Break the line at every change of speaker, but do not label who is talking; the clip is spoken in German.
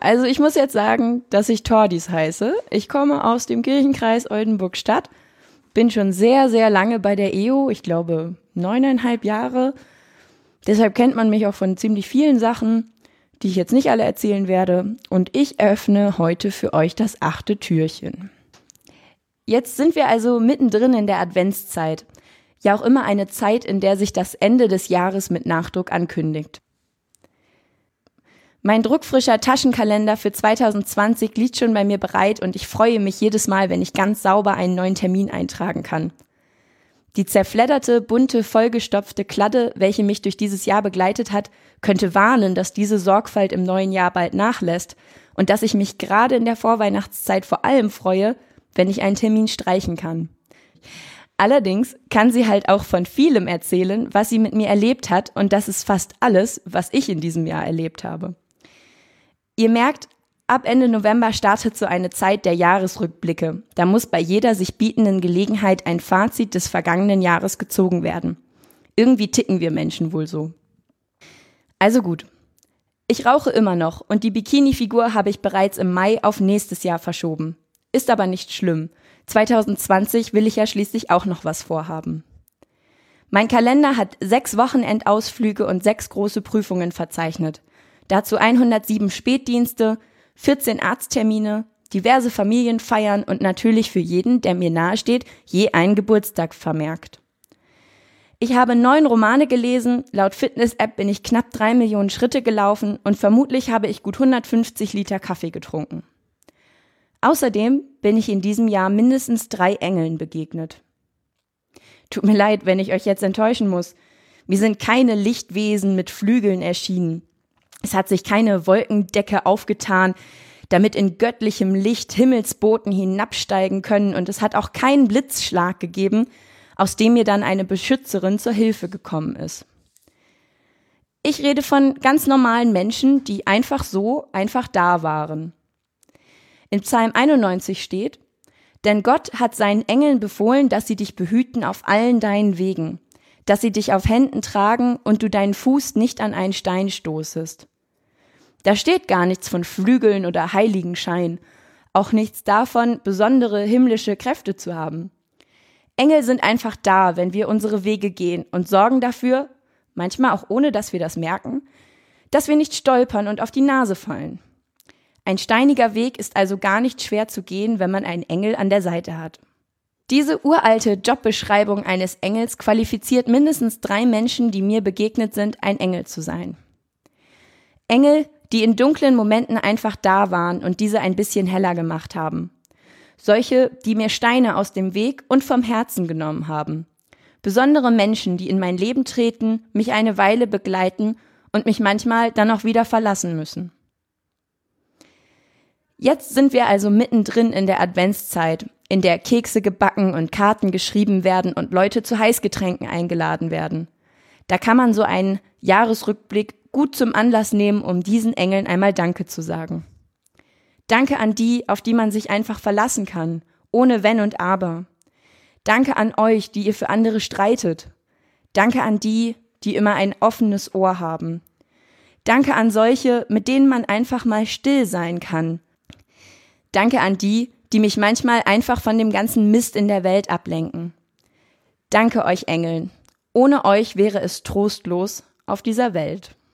Also ich muss jetzt sagen, dass ich Tordis heiße. Ich komme aus dem Kirchenkreis Oldenburg-Stadt, bin schon sehr, sehr lange bei der EO, ich glaube 9,5 Jahre. Deshalb kennt man mich auch von ziemlich vielen Sachen, die ich jetzt nicht alle erzählen werde. Und ich öffne heute für euch das 8. Türchen. Jetzt sind wir also mittendrin in der Adventszeit. Ja auch immer eine Zeit, in der sich das Ende des Jahres mit Nachdruck ankündigt. Mein druckfrischer Taschenkalender für 2020 liegt schon bei mir bereit und ich freue mich jedes Mal, wenn ich ganz sauber einen neuen Termin eintragen kann. Die zerfledderte, bunte, vollgestopfte Kladde, welche mich durch dieses Jahr begleitet hat, könnte warnen, dass diese Sorgfalt im neuen Jahr bald nachlässt und dass ich mich gerade in der Vorweihnachtszeit vor allem freue, wenn ich einen Termin streichen kann. Allerdings kann sie halt auch von vielem erzählen, was sie mit mir erlebt hat und das ist fast alles, was ich in diesem Jahr erlebt habe. Ihr merkt, ab Ende November startet so eine Zeit der Jahresrückblicke. Da muss bei jeder sich bietenden Gelegenheit ein Fazit des vergangenen Jahres gezogen werden. Irgendwie ticken wir Menschen wohl so. Also gut. Ich rauche immer noch und die Bikini-Figur habe ich bereits im Mai auf nächstes Jahr verschoben. Ist aber nicht schlimm. 2020 will ich ja schließlich auch noch was vorhaben. Mein Kalender hat 6 Wochenendausflüge und 6 große Prüfungen verzeichnet. Dazu 107 Spätdienste, 14 Arzttermine, diverse Familienfeiern und natürlich für jeden, der mir nahesteht, je einen Geburtstag vermerkt. Ich habe 9 Romane gelesen, laut Fitness-App bin ich knapp 3 Millionen Schritte gelaufen und vermutlich habe ich gut 150 Liter Kaffee getrunken. Außerdem bin ich in diesem Jahr mindestens 3 Engeln begegnet. Tut mir leid, wenn ich euch jetzt enttäuschen muss. Mir sind keine Lichtwesen mit Flügeln erschienen. Es hat sich keine Wolkendecke aufgetan, damit in göttlichem Licht Himmelsboten hinabsteigen können und es hat auch keinen Blitzschlag gegeben, aus dem mir dann eine Beschützerin zur Hilfe gekommen ist. Ich rede von ganz normalen Menschen, die einfach da waren. In Psalm 91 steht: Denn Gott hat seinen Engeln befohlen, dass sie dich behüten auf allen deinen Wegen, dass sie dich auf Händen tragen und du deinen Fuß nicht an einen Stein stoßest. Da steht gar nichts von Flügeln oder Heiligenschein, auch nichts davon, besondere himmlische Kräfte zu haben. Engel sind einfach da, wenn wir unsere Wege gehen und sorgen dafür, manchmal auch ohne, dass wir das merken, dass wir nicht stolpern und auf die Nase fallen. Ein steiniger Weg ist also gar nicht schwer zu gehen, wenn man einen Engel an der Seite hat. Diese uralte Jobbeschreibung eines Engels qualifiziert mindestens 3 Menschen, die mir begegnet sind, ein Engel zu sein. Engel, die in dunklen Momenten einfach da waren und diese ein bisschen heller gemacht haben. Solche, die mir Steine aus dem Weg und vom Herzen genommen haben. Besondere Menschen, die in mein Leben treten, mich eine Weile begleiten und mich manchmal dann auch wieder verlassen müssen. Jetzt sind wir also mittendrin in der Adventszeit, in der Kekse gebacken und Karten geschrieben werden und Leute zu Heißgetränken eingeladen werden. Da kann man so einen Jahresrückblick gut zum Anlass nehmen, um diesen Engeln einmal Danke zu sagen. Danke an die, auf die man sich einfach verlassen kann, ohne Wenn und Aber. Danke an euch, die ihr für andere streitet. Danke an die, die immer ein offenes Ohr haben. Danke an solche, mit denen man einfach mal still sein kann. Danke an die, die mich manchmal einfach von dem ganzen Mist in der Welt ablenken. Danke euch Engeln. Ohne euch wäre es trostlos auf dieser Welt.